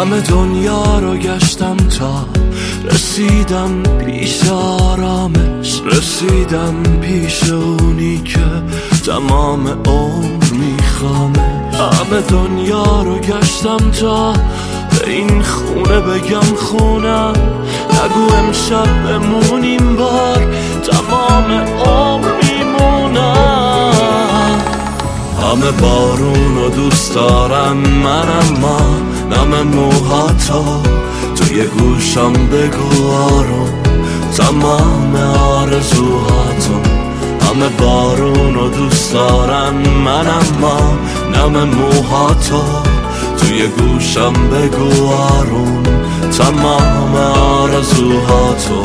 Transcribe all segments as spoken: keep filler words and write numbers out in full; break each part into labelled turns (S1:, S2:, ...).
S1: همه دنیا رو گشتم تا رسیدم پیش آرامش، رسیدم پیش اونی که تمام عمر میخوامش. همه دنیا رو گشتم تا به این خونه بگم خونم، نگو امشب بمونیم بار تمام عمر میمونم. همه بارون رو دوست دارم من، اما نم موهاتو توی گوشم بگو آروم تمام آرزوهاتو. همه بارون رو دوست دارم من، اما نم موهاتو توی گوشم بگو آروم تمام آرزوهاتو.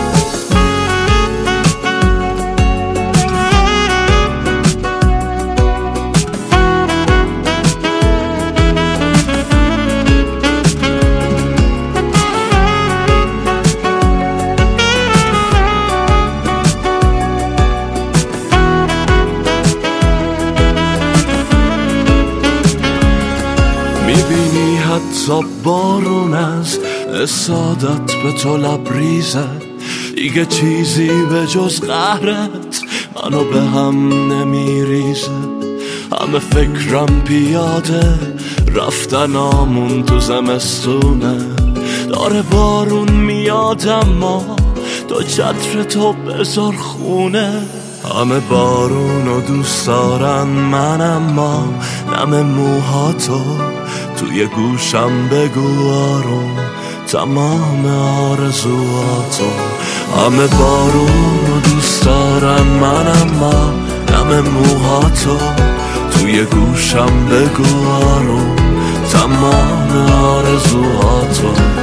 S1: میبینی حتی بارون از اسادت به تو لبریزه، دیگه چیزی به جز قهرت منو به هم نمیریزه. همه فکرم پیاده رفتن آمون تو زمستونه، داره بارون میاد اما تو چتر تو بذار خونه. همه بارون رو دوست دارن من، اما نم موهاتو توی گوشم بگو آروم تمام آرزوهاتو. همه بارون رو دوست دارن من، اما نم موهاتو توی گوشم بگو آروم تمام آرزوهاتو.